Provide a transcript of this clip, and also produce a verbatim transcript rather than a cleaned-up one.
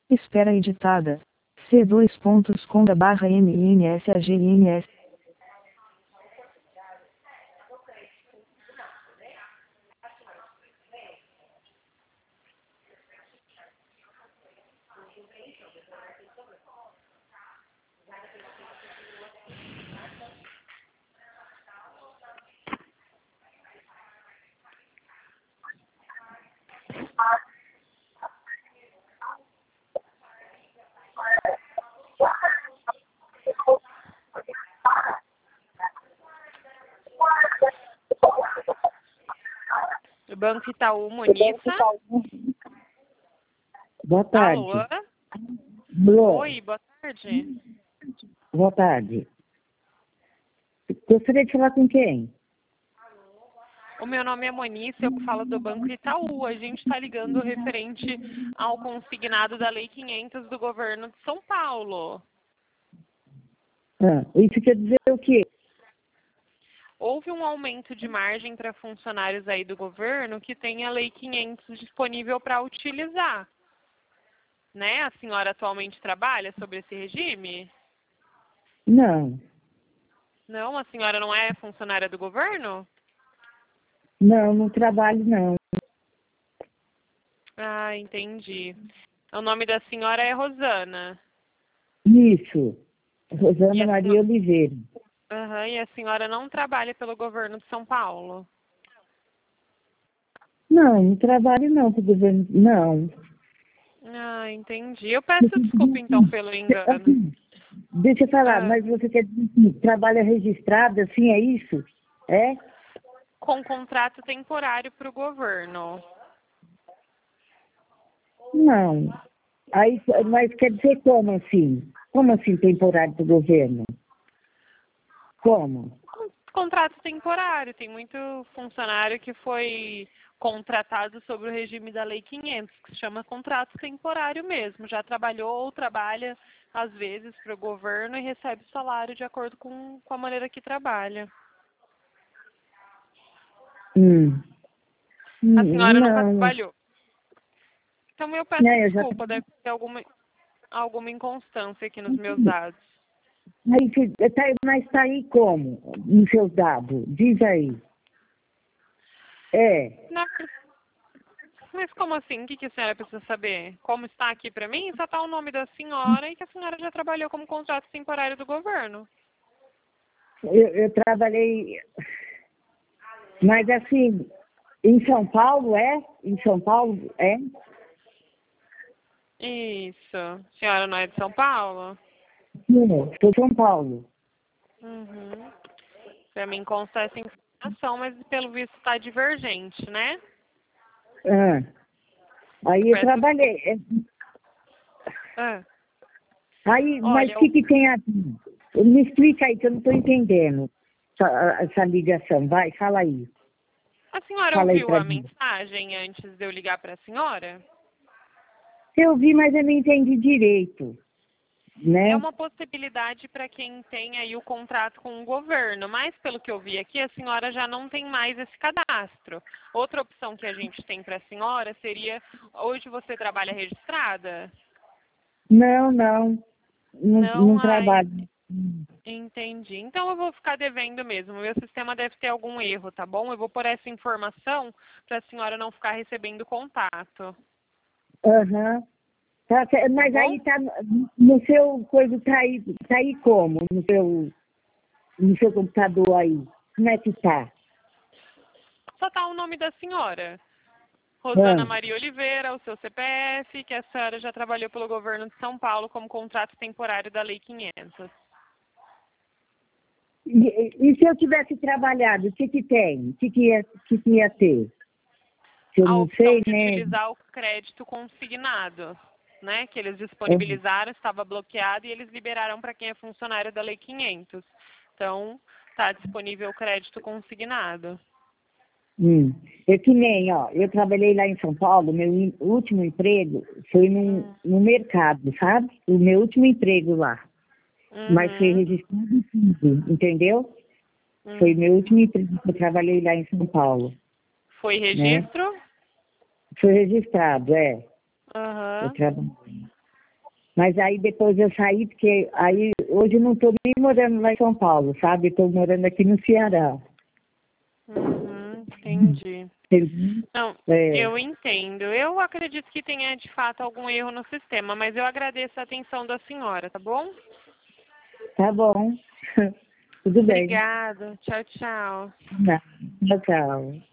Espera editada. C dois pontos conda barra M N S A G N S. Banco Itaú Monissa. Boa tarde. Alô? Alô? Oi, boa tarde. Boa tarde. Gostaria de falar com quem? O meu nome é Moniça, eu falo do Banco Itaú. A gente está ligando referente ao consignado da Lei quinhentos do governo de São Paulo. Ah, isso quer dizer o quê? Houve um aumento de margem para funcionários aí do governo que tem a Lei quinhentos disponível para utilizar. Né? A senhora atualmente trabalha sobre esse regime? Não. Não? A senhora não é funcionária do governo? Não, não trabalho não. Ah, entendi. O nome da senhora é Rosana. Isso. Rosana E a Maria senhora... Oliveira. Uhum, e a senhora não trabalha pelo governo de São Paulo? Não, não trabalho não pro governo. Não. Ah, entendi. Eu peço desculpa então pelo engano. Assim, deixa eu falar, Ah, mas você quer dizer que trabalha registrado, assim, é isso? É? com contrato temporário para o governo. Não. Aí, mas quer dizer como assim? Como assim temporário do governo? Como? Contrato temporário. Tem muito funcionário que foi contratado sobre o regime da Lei quinhentos, que se chama contrato temporário mesmo. Já trabalhou ou trabalha, às vezes, para o governo e recebe salário de acordo com, com a maneira que trabalha. Hum. A senhora nunca Não. trabalhou. Então eu peço Não, eu já... desculpa, deve ter alguma, alguma inconstância aqui nos meus dados. Aí, que- tá- mas tá aí como? Nos seus dados? Diz aí. É. Não, mas como assim? O que que a senhora precisa saber? Como está aqui para mim? Só está o nome da senhora e que a senhora já trabalhou como contrato temporário do governo. Eu, eu trabalhei... Mas assim, em São Paulo, é? Em São Paulo, é? Isso. A senhora não é de São Paulo? Não, sou São Paulo. Uhum. Para mim consta essa informação, mas pelo visto está divergente, né? Ah. Aí Eu eu peço trabalhei. É, Ah. Aí, mas Olha, o que, que tem a... Me explica aí, que eu não estou entendendo essa, essa ligação. Vai, fala aí. a senhora Fala aí ouviu pra a mim. mensagem antes de eu ligar para a senhora? Eu vi, mas eu não entendi direito, É né? uma possibilidade para quem tem aí o contrato com o governo, mas pelo que eu vi aqui, a senhora já não tem mais esse cadastro. Outra opção que a gente tem para a senhora seria, hoje você trabalha registrada? Não, não. Não, Não, não ai, trabalho. entendi. Então eu vou ficar devendo mesmo. Meu sistema deve ter algum erro, tá bom? Eu vou pôr essa informação para a senhora não ficar recebendo contato. Aham. Tá, cer- Tá mas bom? aí tá no no seu coisa, tá aí, tá aí como? No seu, no seu computador aí. Como é que tá? Só tá o nome da senhora. Rosana Ah. Maria Oliveira, o seu C P F, que a senhora já trabalhou pelo governo de São Paulo como contrato temporário da Lei quinhentos. E, e se eu tivesse trabalhado, o que que tem? O que que ia, o que que ia ter? Se eu A não opção sei, de né? utilizar o crédito consignado, né, que eles Uhum. disponibilizaram, estava bloqueado e eles liberaram para quem é funcionário da Lei quinhentos. Então, está disponível o crédito consignado. Hum. É que nem, ó, eu trabalhei lá em São Paulo, meu in- último emprego foi num, Hum. no mercado, sabe? O meu último emprego lá. Mas foi Uhum. registrado em tudo, entendeu? Foi Uhum. meu último emprego que eu trabalhei lá em São Paulo, Foi né? registro? Foi registrado, é. Eu Aham. trabalhei. Mas aí depois eu saí, porque aí hoje eu não estou nem morando lá em São Paulo, sabe? Estou morando aqui no Ceará. Uhum, entendi. Entendeu? Não, É. eu entendo. Eu acredito que tenha de fato algum erro no sistema, mas eu agradeço a atenção da senhora, tá bom? Tá bom. Tudo bem. Obrigada. Tchau, tchau. Tchau, tchau.